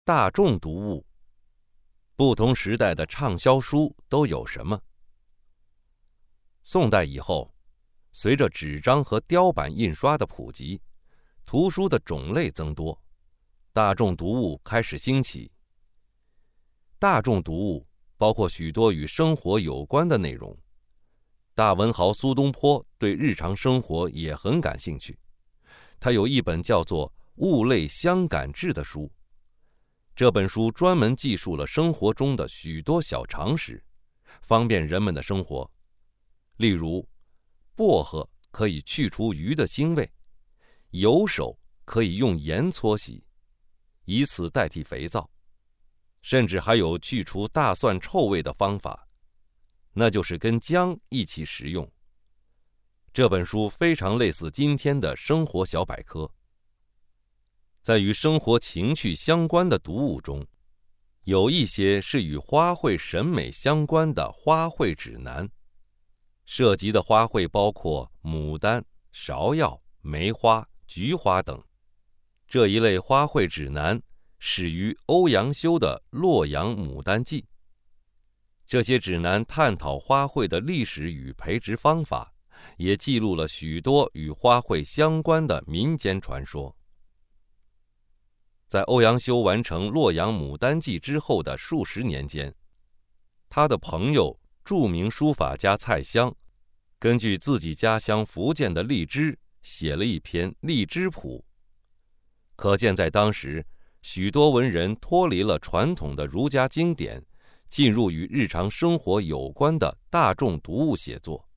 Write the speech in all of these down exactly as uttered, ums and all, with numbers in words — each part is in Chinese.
大众读物。不同时代的畅销书都有什么？宋代以后，随着纸张和雕版印刷的普及，图书的种类增多，大众读物开始兴起。大众读物包括许多与生活有关的内容。大文豪苏东坡对日常生活也很感兴趣，他有一本叫做《物类相感志》的书。这本书专门记述了生活中的许多小常识，方便人们的生活。例如，薄荷可以去除鱼的腥味，油手可以用盐搓洗，以此代替肥皂，甚至还有去除大蒜臭味的方法，那就是跟姜一起食用。这本书非常类似今天的生活小百科。在与生活情趣相关的读物中，有一些是与花卉审美相关的花卉指南，涉及的花卉包括牡丹、芍药、梅花、菊花等。这一类花卉指南始于欧阳修的《洛阳牡丹记》。这些指南探讨花卉的历史与培植方法，也记录了许多与花卉相关的民间传说。在欧阳修完成《洛阳牡丹记》之后的数十年间，他的朋友著名书法家蔡襄，根据自己家乡福建的荔枝写了一篇《荔枝谱》。可见在当时，许多文人脱离了传统的儒家经典，进入与日常生活有关的大众读物写作。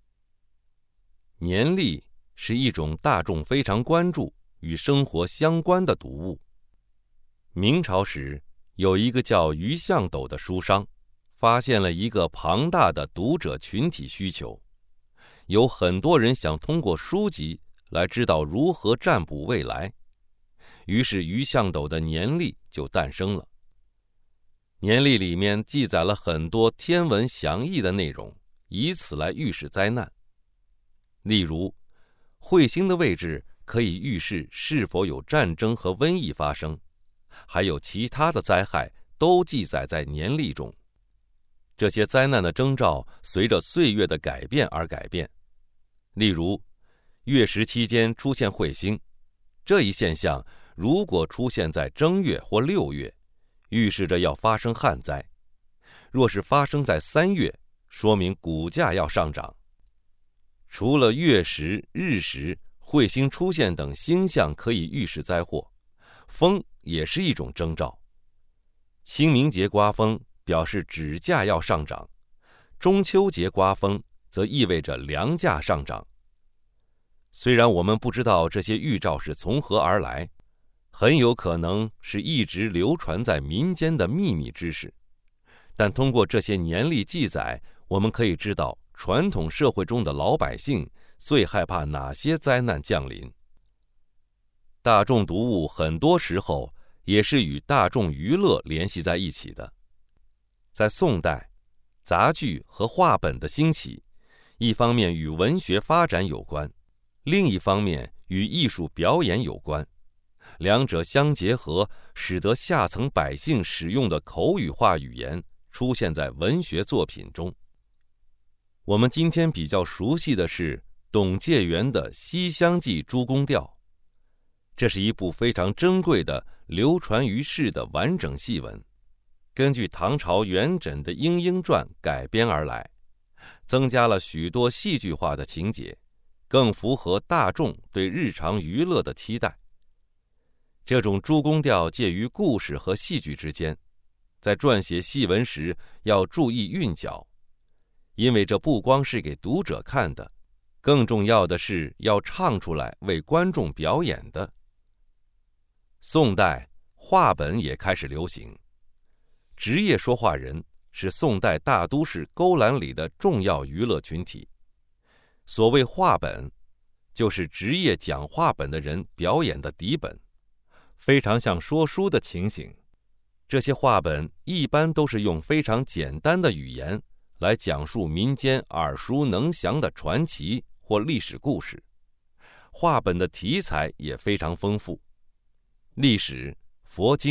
年历是一种大众非常关注与生活相关的读物。明朝时，有一个叫于向斗的书商，发现了一个庞大的读者群体需求，有很多人想通过书籍来知道如何占卜未来，于是于向斗的年历就诞生了。年历里面记载了很多天文详异的内容，以此来预示灾难。例如，彗星的位置可以预示是否有战争和瘟疫发生，还有其他的灾害都记载在年历中。这些灾难的征兆随着岁月的改变而改变。例如，月食期间出现彗星，这一现象如果出现在正月或六月，预示着要发生旱灾；若是发生在三月，说明股价要上涨。除了月食、日食、彗星出现等星象可以预示灾祸，风也是一种征兆。清明节刮风表示纸价要上涨，中秋节刮风则意味着粮价上涨。虽然我们不知道这些预兆是从何而来，很有可能是一直流传在民间的秘密知识，但通过这些年历记载，我们可以知道传统社会中的老百姓最害怕哪些灾难降临。大众读物很多时候也是与大众娱乐联系在一起的。在宋代，杂剧和话本的兴起，一方面与文学发展有关，另一方面与艺术表演有关，两者相结合，使得下层百姓使用的口语化语言出现在文学作品中。我们今天比较熟悉的是董介元的《西厢记·诸公调》，这是一部非常珍贵的流传于世的完整戏文，根据唐朝元稹的《莺莺传》改编而来，增加了许多戏剧化的情节，更符合大众对日常娱乐的期待。这种诸公调介于故事和戏剧之间，在撰写戏文时要注意韵脚，因为这不光是给读者看的，更重要的是要唱出来为观众表演的。宋代话本也开始流行，职业说话人是宋代大都市勾栏里的重要娱乐群体。所谓话本，就是职业讲话本的人表演的底本，非常像说书的情形。这些话本一般都是用非常简单的语言来讲述民间耳熟能详的传奇或历史故事。话本的题材也非常丰富，历史、佛经、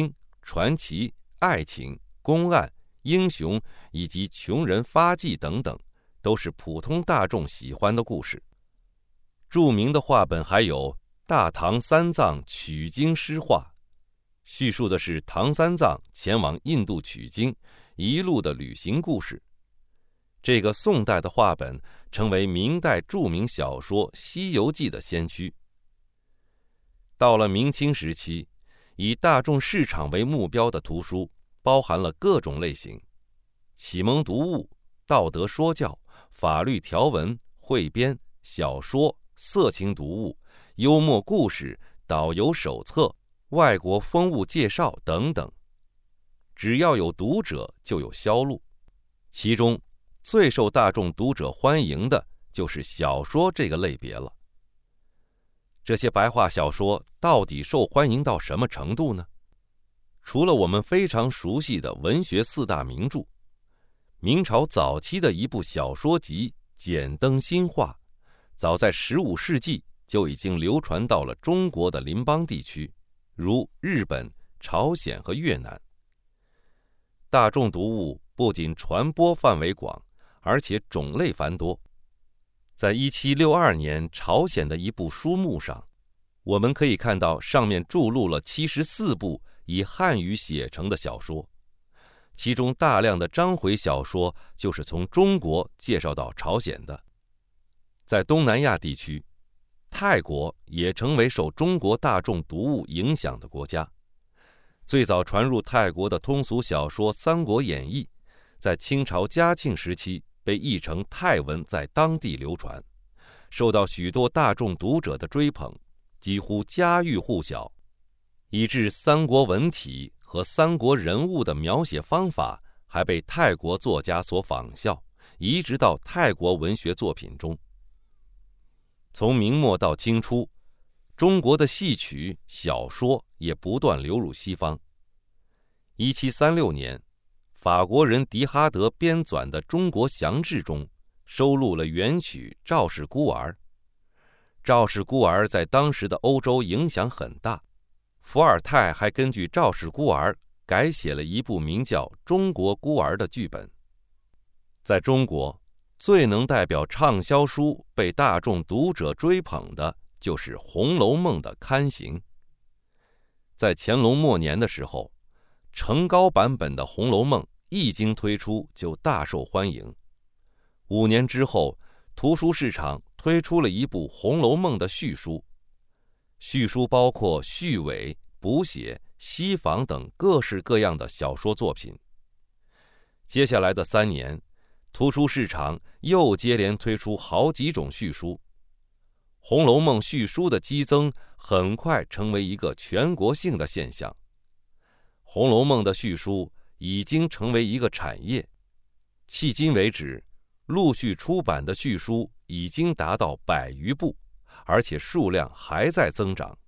传奇、爱情、公案、英雄以及穷人发迹等等，都是普通大众喜欢的故事。著名的话本还有《大唐三藏取经诗话》，叙述的是唐三藏前往印度取经一路的旅行故事。这个宋代的话本成为明代著名小说《西游记》的先驱。到了明清时期，以大众市场为目标的图书包含了各种类型：启蒙读物、道德说教、法律条文、汇编、小说、色情读物、幽默故事、导游手册、外国风物介绍等等。只要有读者，就有销路。其中最受大众读者欢迎的就是小说这个类别了。这些白话小说到底受欢迎到什么程度呢？除了我们非常熟悉的文学四大名著，明朝早期的一部小说集《简登新话》，早在十五世纪就已经流传到了中国的邻邦地区，如日本、朝鲜和越南。大众读物不仅传播范围广，而且种类繁多。在一七六二年朝鲜的一部书目上，我们可以看到上面注录了七十四部以汉语写成的小说，其中大量的章回小说就是从中国介绍到朝鲜的。在东南亚地区，泰国也成为受中国大众读物影响的国家。最早传入泰国的通俗小说《三国演义》，在清朝嘉庆时期被译成泰文，在当地流传，受到许多大众读者的追捧，几乎家喻户晓，以致三国文体和三国人物的描写方法还被泰国作家所仿效，移植到泰国文学作品中。从明末到清初，中国的戏曲、小说也不断流入西方。一七三六年，法国人迪哈德编纂的《中国详志》中收录了元曲《赵氏孤儿》。赵氏孤儿在当时的欧洲影响很大，伏尔泰还根据赵氏孤儿改写了一部名叫《中国孤儿》的剧本。在中国，最能代表畅销书被大众读者追捧的就是《红楼梦》的刊行。在乾隆末年的时候，成高版本的《红楼梦》一经推出就大受欢迎。五年之后，图书市场推出了一部《红楼梦》的续书，续书包括续尾、补写、西访等各式各样的小说作品。接下来的三年，图书市场又接连推出好几种续书，《红楼梦》续书的激增很快成为一个全国性的现象。《红楼梦》的续书已经成为一个产业，迄今为止，陆续出版的续书已经达到百余部，而且数量还在增长。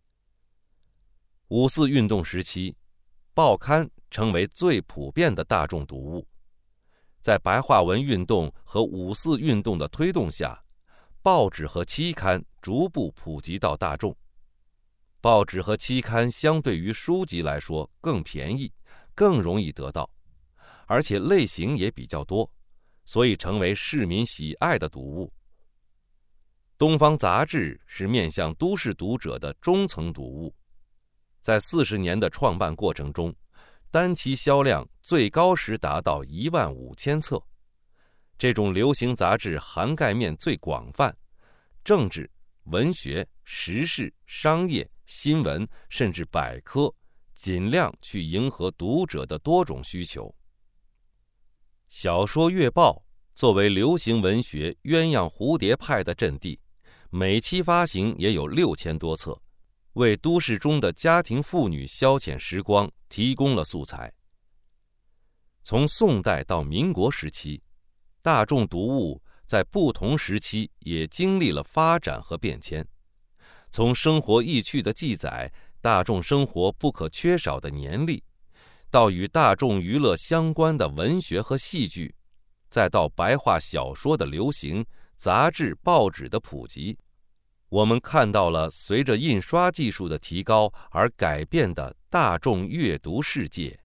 五四运动时期，报刊成为最普遍的大众读物。在白话文运动和五四运动的推动下，报纸和期刊逐步普及到大众。报纸和期刊相对于书籍来说更便宜，更容易得到，而且类型也比较多，所以成为市民喜爱的读物。东方杂志是面向都市读者的中层读物，在四十年的创办过程中，单期销量最高时达到一万五千册。这种流行杂志涵盖面最广泛，政治、文学、时事、商业、新闻，甚至百科，尽量去迎合读者的多种需求。小说月报作为流行文学鸳鸯蝴蝶派的阵地，每期发行也有六千多册，为都市中的家庭妇女消遣时光提供了素材。从宋代到民国时期，大众读物在不同时期也经历了发展和变迁。从生活意趣的记载，大众生活不可缺少的年历，到与大众娱乐相关的文学和戏剧，再到白话小说的流行，杂志、报纸的普及，我们看到了随着印刷技术的提高而改变的大众阅读世界。